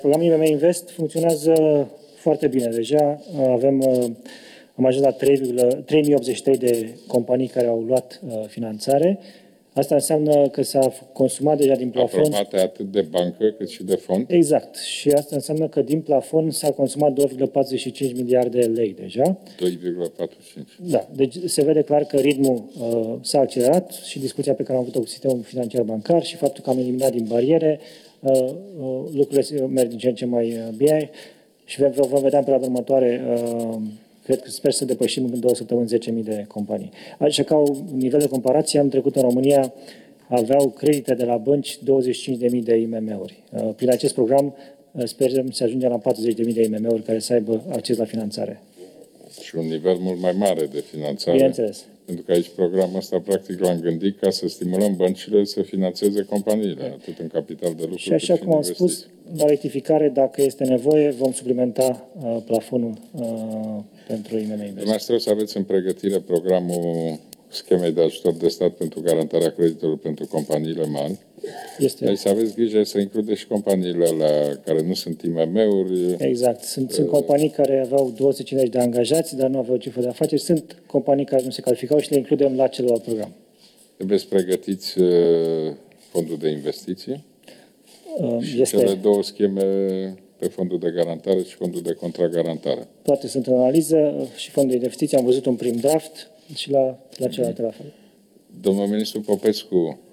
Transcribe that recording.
Programul IMM Invest funcționează foarte bine. Deja am ajuns la 3083 de companii care au luat finanțare. Asta înseamnă că s-a consumat deja din plafon. Aprobate atât de bancă cât și de fond? Exact. Și asta înseamnă că din plafon s-a consumat 2,45 miliarde de lei deja. 2,45. Da. Deci se vede clar că ritmul s-a accelerat și discuția pe care am avut-o cu sistemul financiar bancar și faptul că am eliminat din bariere, lucrurile merg din ce în ce mai bine și vom vedea în perioada următoare. Sper să depășim în 2 săptămâni 10.000 de companii. Așa ca un nivel de comparație, am trecut în România, aveau credite de la bănci 25.000 de IMM-uri. Prin acest program sperăm să ajungem la 40.000 de IMM-uri care să aibă acces la finanțare. Și un nivel mult mai mare de finanțare. Bineînțeles. Pentru că aici programul ăsta practic l-am gândit ca să stimulăm băncile să finanțeze companiile, atât în capital de lucru și așa cum am spus, la rectificare, dacă este nevoie, vom suplimenta plafonul pentru IMM Invest. Dumneavoastră să aveți în pregătire programul schemei de ajutor de stat pentru garantarea creditelor pentru companiile mari. Deci să aveți grijă să includeți și companiile alea care nu sunt IMM-uri. Exact. Sunt companii care aveau 250 de angajați, dar nu aveau cifră de afaceri. Sunt companii care nu se calificau și le includem la celălalt program. Trebuie să pregătiți fondul de investiții și cele două scheme pe fondul de garantare și fondul de contragarantare. Toate sunt în analiză și fondul de investiții. Am văzut un prim draft și la celelalte la fel. Domnul ministru Popescu